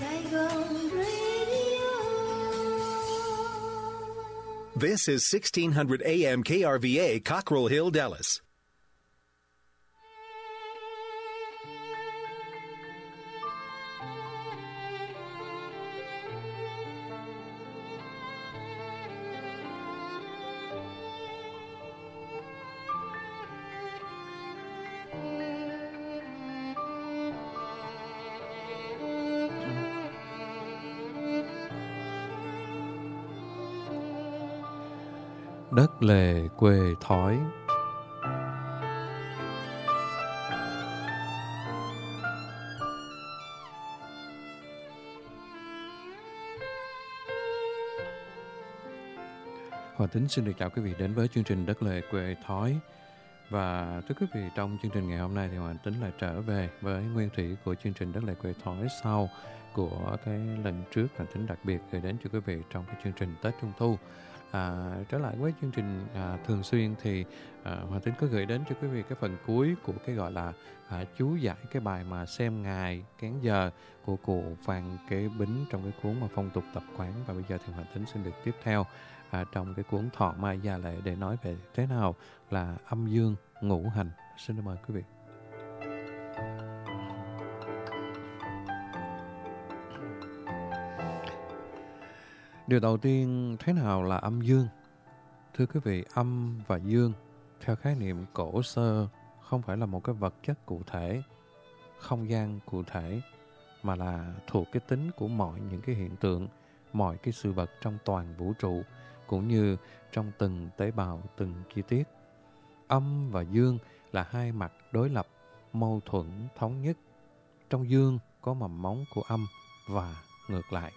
Saigon Radio. This is 1600 AM KRVA, Cockrell Hill, Dallas. Đất lề quê thói. Hòa Tính xin được chào quý vị đến với chương trình Đất lề quê thói. Và thưa quý vị, trong chương trình ngày hôm nay thì Hòa Tính lại trở về với nguyên thủy của chương trình Đất lề quê thói sau của cái lần trước Hòa Tính đặc biệt gửi đến cho quý vị trong cái chương trình Tết Trung Thu. Trở lại với chương trình thường xuyên thì Hòa Tính có gửi đến cho quý vị cái phần cuối của cái gọi là chú giải cái bài mà xem ngày kén giờ của cụ Phan Kế Bính trong cái cuốn mà Phong tục tập quán. Và bây giờ thì Hòa Tính xin được tiếp theo trong cái cuốn Thọ Mai Gia Lệ để nói về thế nào là âm dương ngũ hành. Xin mời quý vị. Điều đầu tiên, thế nào là âm dương? Thưa quý vị, âm và dương theo khái niệm cổ xưa không phải là một cái vật chất cụ thể, không gian cụ thể, mà là thuộc cái tính của mọi những cái hiện tượng, mọi cái sự vật trong toàn vũ trụ, cũng như trong từng tế bào, từng chi tiết. Âm và dương là hai mặt đối lập, mâu thuẫn, thống nhất. Trong dương có mầm móng của âm và ngược lại.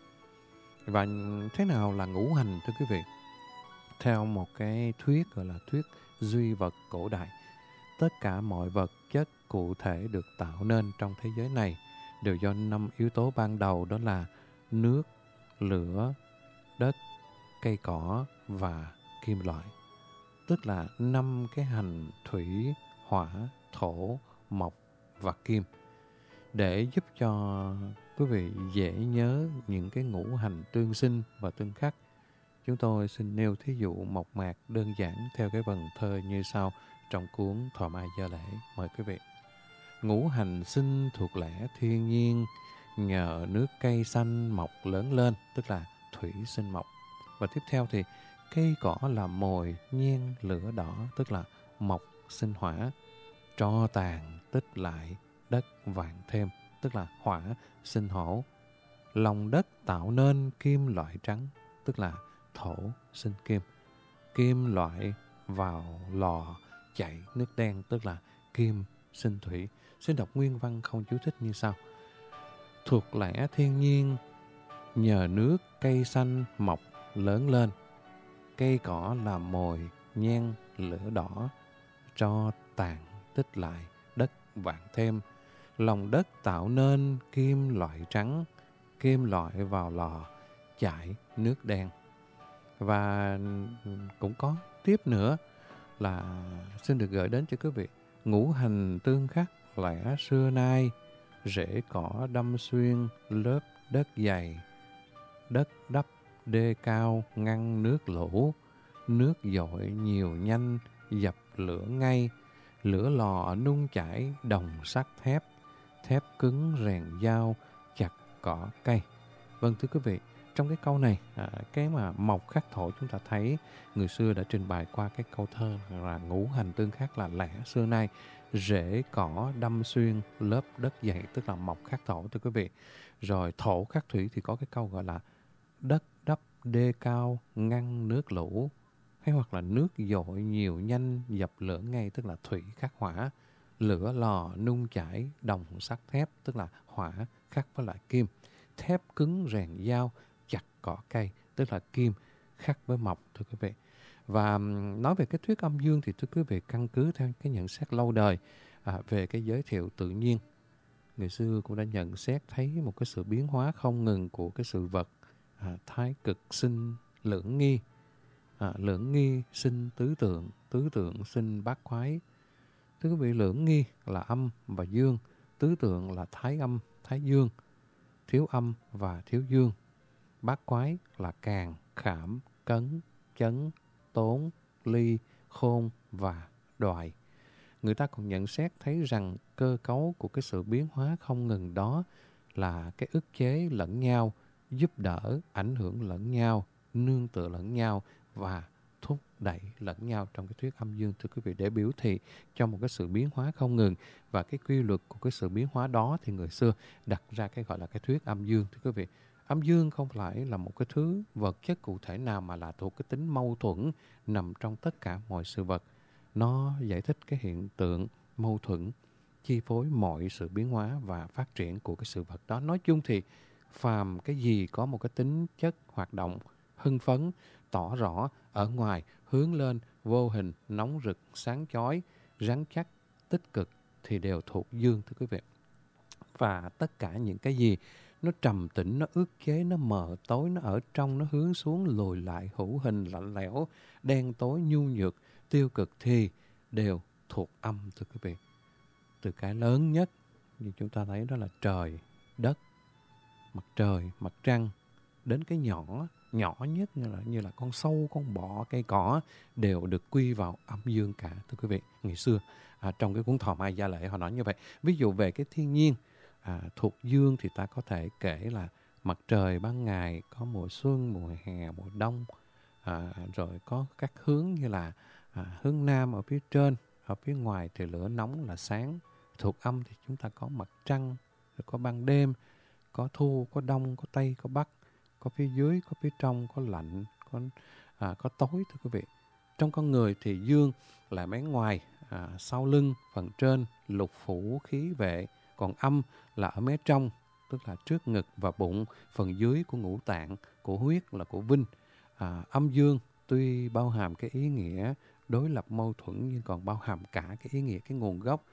Và thế nào là ngũ hành thưa quý vị? Theo một cái thuyết gọi là thuyết duy vật cổ đại, tất cả mọi vật chất cụ thể được tạo nên trong thế giới này đều do 5 yếu tố ban đầu, đó là nước, lửa, đất, cây cỏ và kim loại. Tức là 5 cái hành thủy, hỏa, thổ, mộc và kim. Để giúp cho quý vị dễ nhớ những cái ngũ hành tương sinh và tương khắc, chúng tôi xin nêu thí dụ mộc mạc đơn giản theo cái vần thơ như sau trong cuốn Thọ Mai Gia Lễ. Mời quý vị. Ngũ hành sinh thuộc lẽ thiên nhiên, nhờ nước cây xanh mọc lớn lên, tức là thủy sinh mộc. Và tiếp theo thì cây cỏ là mồi, nhiên lửa đỏ, tức là mộc sinh hỏa. Tro tàn tích lại, đất vàng thêm, tức là hỏa sinh hổ. Lòng đất tạo nên kim loại trắng, tức là thổ sinh kim. Kim loại vào lò chảy nước đen, tức là kim sinh thủy. Xin đọc nguyên văn không chú thích như sau. Thuộc lẽ thiên nhiên, nhờ nước cây xanh mọc lớn lên. Cây cỏ làm mồi, nhen lửa đỏ. Tro tàn tích lại, đất vàng thêm. Lòng đất tạo nên kim loại trắng, kim loại vào lò chảy nước đen. Và cũng có tiếp nữa là xin được gửi đến cho quý vị. Ngũ hành tương khắc lẽ xưa nay, rễ cỏ đâm xuyên lớp đất dày. Đất đắp đê cao ngăn nước lũ, nước dội nhiều nhanh dập lửa ngay. Lửa lò nung chảy đồng sắt thép, thép cứng rèn dao chặt cỏ cây. Vâng thưa quý vị, trong cái câu này, cái mà mộc khắc thổ chúng ta thấy người xưa đã trình bày qua cái câu thơ là ngũ hành tương khắc là lẽ xưa nay, rễ cỏ đâm xuyên lớp đất dày, tức là mộc khắc thổ thưa quý vị. Rồi thổ khắc thủy thì có cái câu gọi là đất đắp đê cao ngăn nước lũ, hay hoặc là nước dội nhiều nhanh dập lửa ngay, tức là thủy khắc hỏa. Lửa lò nung chảy đồng sắt thép, tức là hỏa khắc với lại kim. Thép cứng rèn dao chặt cỏ cây, tức là kim khắc với mộc thưa quý vị. Và nói về cái thuyết âm dương thì thưa quý vị, căn cứ theo cái nhận xét lâu đời về cái giới thiệu tự nhiên, người xưa cũng đã nhận xét thấy một cái sự biến hóa không ngừng của cái sự vật. Thái cực sinh lưỡng nghi, lưỡng nghi sinh tứ tượng, tứ tượng sinh bát quái. Thưa quý vị, lưỡng nghi là âm và dương, tứ tượng là thái âm, thái dương. thiếu âm và thiếu dương. Bát quái là càn, khảm, cấn, chấn, tốn, ly, khôn và đoại. Người ta còn nhận xét thấy rằng cơ cấu của cái sự biến hóa không ngừng đó là cái ức chế lẫn nhau, giúp đỡ, ảnh hưởng lẫn nhau, nương tựa lẫn nhau và thúc đẩy lẫn nhau trong cái thuyết âm dương, thưa quý vị, để biểu thị cho một cái sự biến hóa không ngừng. Và cái quy luật của cái sự biến hóa đó thì người xưa đặt ra cái gọi là cái thuyết âm dương, thưa quý vị. Âm dương không phải là một cái thứ vật chất cụ thể nào mà là thuộc cái tính mâu thuẫn nằm trong tất cả mọi sự vật. Nó giải thích cái hiện tượng mâu thuẫn chi phối mọi sự biến hóa và phát triển của cái sự vật đó. Nói chung thì phàm cái gì có một cái tính chất hoạt động, hưng phấn, tỏ rõ ở ngoài, hướng lên, vô hình, nóng rực, sáng chói, rắn chắc, tích cực thì đều thuộc dương, thưa quý vị. Và tất cả những cái gì nó trầm tĩnh, nó ức chế, nó mờ tối, nó ở trong, nó hướng xuống, lùi lại, hữu hình, lạnh lẽo, đen tối, nhu nhược, tiêu cực thì đều thuộc âm, thưa quý vị. Từ cái lớn nhất như chúng ta thấy đó là trời, đất, mặt trời, mặt trăng, đến cái nhỏ nhất như là con sâu, con bọ, cây cỏ đều được quy vào âm dương cả, thưa quý vị. Ngày xưa trong cái cuốn Thọ Mai Gia Lễ họ nói như vậy. Ví dụ về cái thiên nhiên thuộc dương thì ta có thể kể là mặt trời ban ngày có mùa xuân, mùa hè, mùa đông, rồi có các hướng như là hướng nam ở phía trên, ở phía ngoài thì lửa nóng là sáng. Thuộc âm thì chúng ta có mặt trăng, rồi có ban đêm, có thu, có đông, có tây, có bắc, có phía dưới, có phía trong, có lạnh, có tối, thưa quý vị. Trong con người thì dương là mé ngoài, sau lưng, phần trên, lục phủ, khí vệ. Còn âm là ở mé trong, tức là trước ngực và bụng, phần dưới của ngũ tạng, của huyết là của vinh. Âm dương tuy bao hàm cái ý nghĩa đối lập mâu thuẫn nhưng còn bao hàm cả cái ý nghĩa, cái nguồn gốc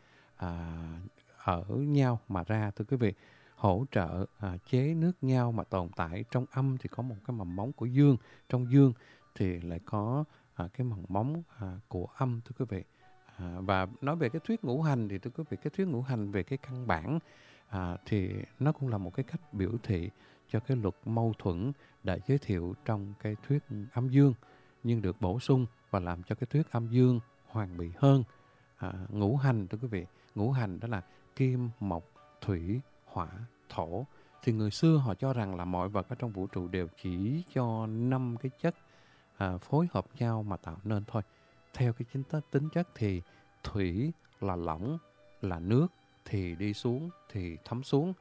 ở nhau mà ra, thưa quý vị. Hỗ trợ chế nước nhau mà tồn tại. Trong âm thì có một cái mầm móng của dương, trong dương thì lại có cái mầm móng của âm, thưa quý vị. Và nói về cái thuyết ngũ hành thì thưa quý vị, cái thuyết ngũ hành về cái căn bản thì nó cũng là một cái cách biểu thị cho cái luật mâu thuẫn đã giới thiệu trong cái thuyết âm dương, nhưng được bổ sung và làm cho cái thuyết âm dương hoàn bị hơn. Ngũ hành, thưa quý vị, ngũ hành đó là kim, mộc, thủy, hỏa, thổ. Thì người xưa họ cho rằng là mọi vật ở trong vũ trụ đều chỉ cho 5 cái chất phối hợp nhau mà tạo nên thôi. Theo cái tính chất thì thủy là lỏng, là nước, thì đi xuống, thì thấm xuống.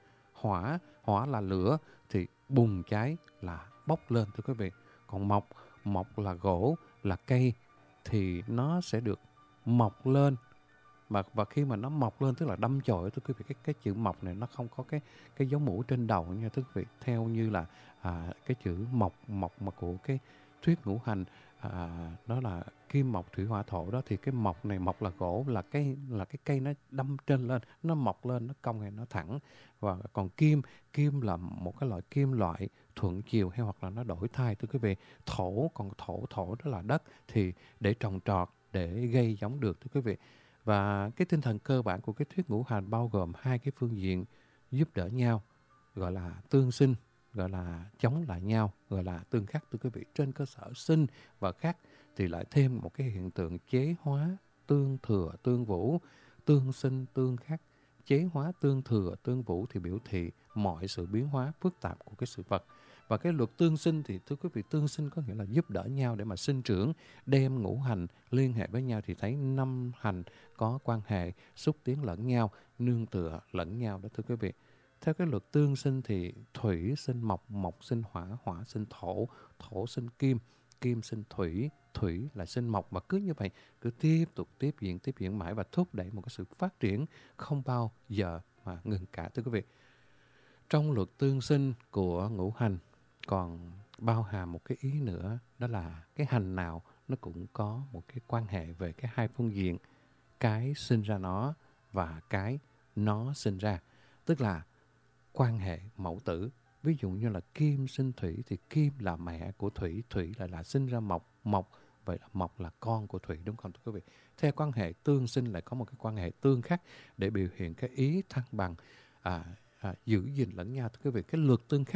Hỏa là lửa, thì bùng cháy, là bốc lên, thưa quý vị. Còn mộc là gỗ, là cây, thì nó sẽ được mọc lên. Và khi mà nó mọc lên, tức là đâm chồi, thưa quý vị, cái chữ mọc này nó không có cái dấu mũ trên đầu nha, thưa quý vị. Theo như là cái chữ mộc mà của cái thuyết ngũ hành, đó là kim, mộc, thủy, hỏa, thổ đó, thì cái mộc này, mộc là gỗ, là cái cây nó đâm trên lên, nó mọc lên, nó cong hay nó thẳng. Và còn kim là một cái loại kim loại thuận chiều hay hoặc là nó đổi thay, thưa quý vị. Còn thổ đó là đất, thì để trồng trọt, để gây giống được, thưa quý vị. Và cái tinh thần cơ bản của cái thuyết ngũ hành bao gồm hai cái phương diện giúp đỡ nhau, gọi là tương sinh, gọi là chống lại nhau, gọi là tương khắc, thưa quý vị. Trên cơ sở sinh và khắc thì lại thêm một cái hiện tượng chế hóa, tương thừa, tương vũ, tương sinh, tương khắc. Chế hóa, tương thừa, tương vũ thì biểu thị mọi sự biến hóa phức tạp của cái sự vật. Và cái luật tương sinh thì thưa quý vị, tương sinh có nghĩa là giúp đỡ nhau để mà sinh trưởng, đem ngũ hành liên hệ với nhau thì thấy 5 hành có quan hệ xúc tiến lẫn nhau, nương tựa lẫn nhau đó, thưa quý vị. Theo cái luật tương sinh thì thủy sinh mộc, mộc sinh hỏa, hỏa sinh thổ, thổ sinh kim, kim sinh thủy, thủy lại sinh mộc, và cứ như vậy cứ tiếp tục tiếp diễn mãi và thúc đẩy một cái sự phát triển không bao giờ mà ngừng cả, thưa quý vị. Trong luật tương sinh của ngũ hành còn bao hàm một cái ý nữa, đó là cái hành nào nó cũng có một cái quan hệ về cái hai phương diện, cái sinh ra nó và cái nó sinh ra, tức là quan hệ mẫu tử. Ví dụ như là kim sinh thủy thì kim là mẹ của thủy, thủy lại là sinh ra mộc, vậy là mộc là con của thủy, đúng không thưa quý vị? Theo quan hệ tương sinh lại có một cái quan hệ tương khắc để biểu hiện cái ý thăng bằng giữ gìn lẫn nhau. Thưa quý vị, cái luật tương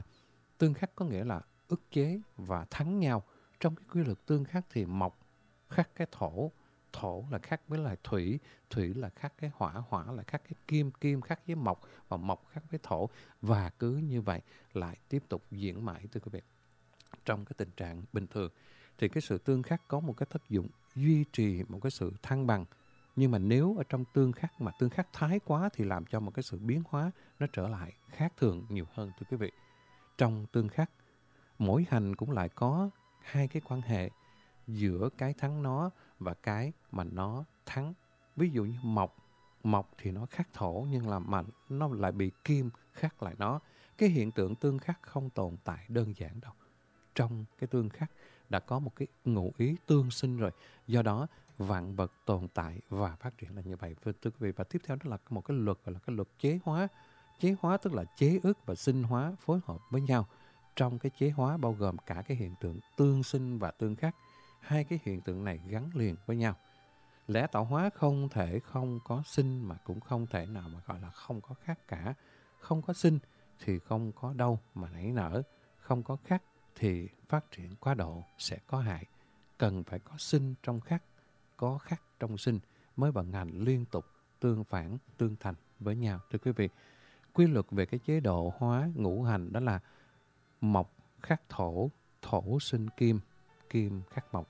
khắc có nghĩa là ức chế và thắng nhau. Trong cái quy luật tương khắc thì mộc khắc cái thổ, thổ là khắc với lại thủy, thủy là khắc cái hỏa, hỏa là khắc cái kim, kim khắc với mộc và mộc khắc với thổ. Và cứ như vậy lại tiếp tục diễn mãi, thưa quý vị. Trong cái tình trạng bình thường thì cái sự tương khắc có một cái tác dụng duy trì một cái sự thăng bằng. Nhưng mà nếu ở trong tương khắc mà tương khắc thái quá thì làm cho một cái sự biến hóa nó trở lại khác thường nhiều hơn, thưa quý vị. Trong tương khắc, mỗi hành cũng lại có hai cái quan hệ giữa cái thắng nó và cái mà nó thắng. Ví dụ như mộc thì nó khắc thổ nhưng mà nó lại bị kim khắc lại nó. Cái hiện tượng tương khắc không tồn tại đơn giản đâu. Trong cái tương khắc đã có một cái ngụ ý tương sinh rồi. Do đó vạn vật tồn tại và phát triển là như vậy, thưa quý vị. Và tiếp theo đó là một cái luật gọi là cái luật chế hóa. Chế hóa tức là chế ức và sinh hóa phối hợp với nhau. Trong cái chế hóa bao gồm cả cái hiện tượng tương sinh và tương khắc. Hai cái hiện tượng này gắn liền với nhau. Lẽ tạo hóa không thể không có sinh mà cũng không thể nào mà gọi là không có khắc cả. Không có sinh thì không có đâu mà nảy nở. Không có khắc thì phát triển quá độ sẽ có hại. Cần phải có sinh trong khắc, có khắc trong sinh mới vận hành liên tục, tương phản, tương thành với nhau. Thưa quý vị, quy luật về cái chế độ hóa ngũ hành đó là mộc khắc thổ, thổ sinh kim, kim khắc mộc.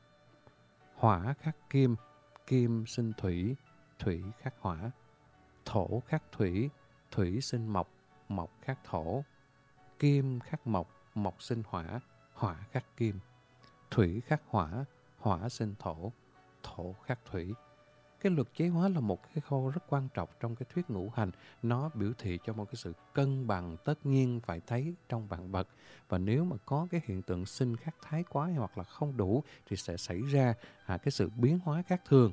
Hỏa khắc kim, kim sinh thủy, thủy khắc hỏa. Thổ khắc thủy, thủy sinh mộc, mộc khắc thổ. Kim khắc mộc, mộc sinh hỏa, hỏa khắc kim. Thủy khắc hỏa, hỏa sinh thổ, thổ khắc thủy. Cái luật chế hóa là một cái khâu rất quan trọng trong cái thuyết ngũ hành. Nó biểu thị cho một cái sự cân bằng tất nhiên phải thấy trong vạn vật. Và nếu mà có cái hiện tượng sinh khắc thái quá hoặc là không đủ thì sẽ xảy ra cái sự biến hóa khác thường.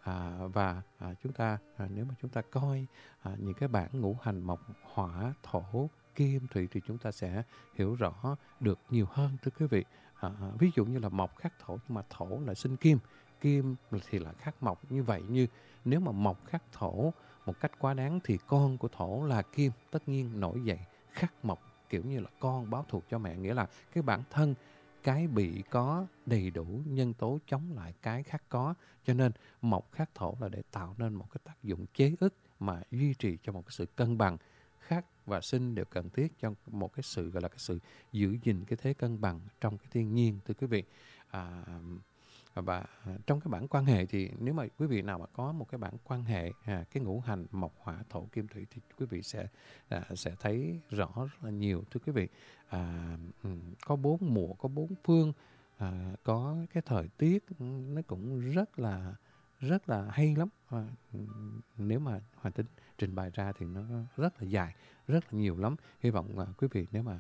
Chúng ta nếu mà chúng ta coi những cái bảng ngũ hành mộc, hỏa, thổ, kim, thủy thì chúng ta sẽ hiểu rõ được nhiều hơn, thưa quý vị. Ví dụ như là mộc khắc thổ nhưng mà thổ là sinh kim, kim thì là khắc mộc. Như vậy như nếu mà mộc khắc thổ một cách quá đáng thì con của thổ là kim tất nhiên nổi dậy khắc mộc, kiểu như là con báo thù cho mẹ, nghĩa là cái bản thân cái bị có đầy đủ nhân tố chống lại cái khắc có. Cho nên mộc khắc thổ là để tạo nên một cái tác dụng chế ức mà duy trì cho một cái sự cân bằng. Khắc và sinh đều cần thiết cho một cái sự gọi là cái sự giữ gìn cái thế cân bằng trong cái thiên nhiên, thưa quý vị. Và trong cái bảng quan hệ thì nếu mà quý vị nào mà có một cái bảng quan hệ cái ngũ hành mộc hỏa thổ kim thủy thì quý vị sẽ thấy rõ rất là nhiều, thưa quý vị. Có 4 mùa, có 4 phương, có cái thời tiết nó cũng rất là hay lắm. Nếu mà Hoàng Tính trình bày ra thì nó rất là dài, rất là nhiều lắm. Hy vọng quý vị nếu mà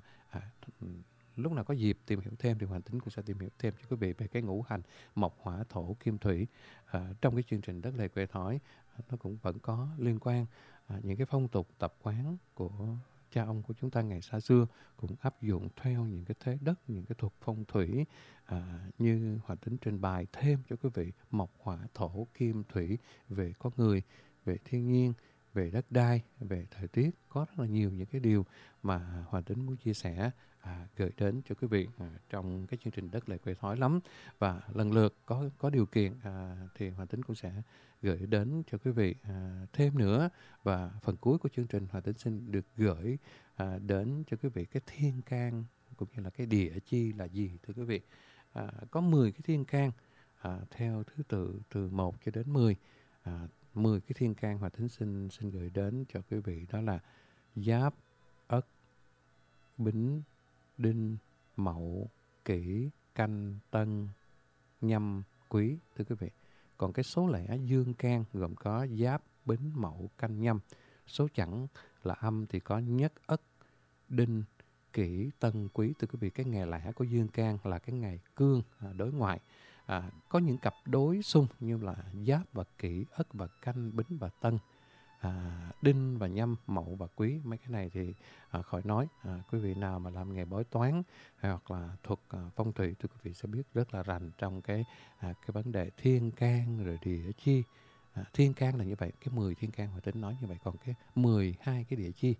lúc nào có dịp tìm hiểu thêm thì Hoàng Tính cũng sẽ tìm hiểu thêm cho quý vị về cái ngũ hành mộc hỏa thổ kim thủy. Trong cái chương trình Đất Lề Quê Thói nó cũng vẫn có liên quan những cái phong tục tập quán của cha ông của chúng ta ngày xa xưa cũng áp dụng theo những cái thế đất, những cái thuật phong thủy như Hoàng Tính trình bày thêm cho quý vị mộc hỏa thổ kim thủy về con người, về thiên nhiên, về đất đai, về thời tiết. Có rất là nhiều những cái điều mà Hoàng Tính muốn chia sẻ gửi đến cho quý vị trong cái chương trình Đất Lề Quê Thói lắm. Và lần lượt có điều kiện thì Hoàng Tính cũng sẽ gửi đến cho quý vị thêm nữa. Và phần cuối của chương trình Hoàng Tính xin được gửi đến cho quý vị cái thiên can cũng như là cái địa chi là gì, thưa quý vị. Có 10 cái thiên can theo thứ tự từ 1 cho đến 10. 10 cái thiên can Hoàng Tính xin gửi đến cho quý vị đó là Giáp, Ất, Bính, Đinh, Mậu, Kỷ, Canh, Tân, Nhâm, Quý, thưa quý vị. Còn cái số lẻ dương can gồm có Giáp, Bính, Mậu, Canh, Nhâm. Số chẵn là âm thì có Nhất, Ất, Đinh, Kỷ, Tân, Quý, thưa quý vị. Cái ngày lẻ của dương can là cái ngày cương đối ngoại. Có những cặp đối xung như là Giáp và Kỷ, Ất và Canh, Bính và Tân, Đinh và Nhâm, Mậu và Quý. Mấy cái này thì khỏi nói. Quý vị nào mà làm nghề bói toán hoặc là thuật phong thủy thì quý vị sẽ biết rất là rành trong cái vấn đề thiên can rồi địa chi. Thiên can là như vậy, cái 10 thiên can Hoàng Tính nói như vậy. Còn cái 12 cái địa chi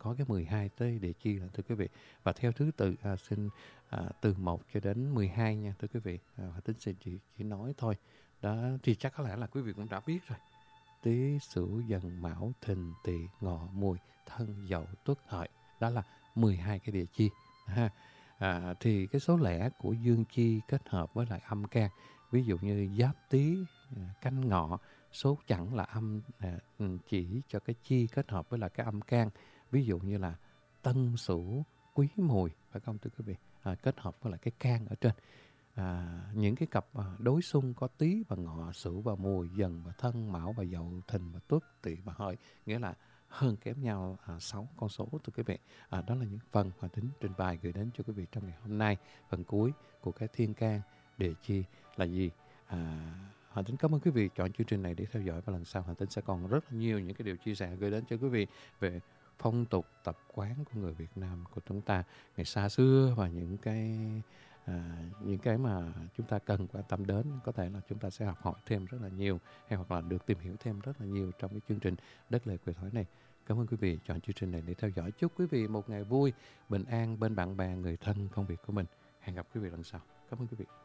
có cái 12 tới địa chi là thưa quý vị. Và theo thứ tự xin từ 1 cho đến 12 nha thưa quý vị. Hòa Tính sẽ chỉ nói thôi. Đó thì chắc có lẽ là quý vị cũng đã biết rồi. Tý, Sửu, Dần, Mão, Thìn, Tỵ, Ngọ, Mùi, Thân, Dậu, Tuất, Hợi. Đó là 12 cái địa chi. Thì cái số lẻ của dương chi kết hợp với lại âm can, ví dụ như Giáp, Tý, Canh, Ngọ, số chẵn là âm chỉ cho cái chi kết hợp với lại cái âm can, ví dụ như là Tân, Sửu, Quý, Mùi, phải không thưa quý vị? Kết hợp với lại cái can ở trên. Những cái cặp đối xung có Tý và Ngọ, Sửu và Mùi, Dần và Thân, Mão và Dậu, Thìn và Tuất, Tỵ và Hợi, nghĩa là hơn kém nhau 6 con số thưa quý vị. Đó là những phần Hòa Tính trình bày gửi đến cho quý vị trong ngày hôm nay. Phần cuối của cái thiên can địa chi là gì? Hòa Tính cảm ơn quý vị chọn chương trình này để theo dõi, và lần sau Hòa Tính sẽ còn rất là nhiều những cái điều chia sẻ gửi đến cho quý vị về phong tục tập quán của người Việt Nam của chúng ta ngày xa xưa, và những cái mà chúng ta cần quan tâm đến. Có thể là chúng ta sẽ học hỏi thêm rất là nhiều, hay hoặc là được tìm hiểu thêm rất là nhiều trong cái chương trình Đất Lệ Quê Thói này. Cảm ơn quý vị chọn chương trình này để theo dõi. Chúc quý vị một ngày vui, bình an bên bạn bè, người thân, công việc của mình. Hẹn gặp quý vị lần sau. Cảm ơn quý vị.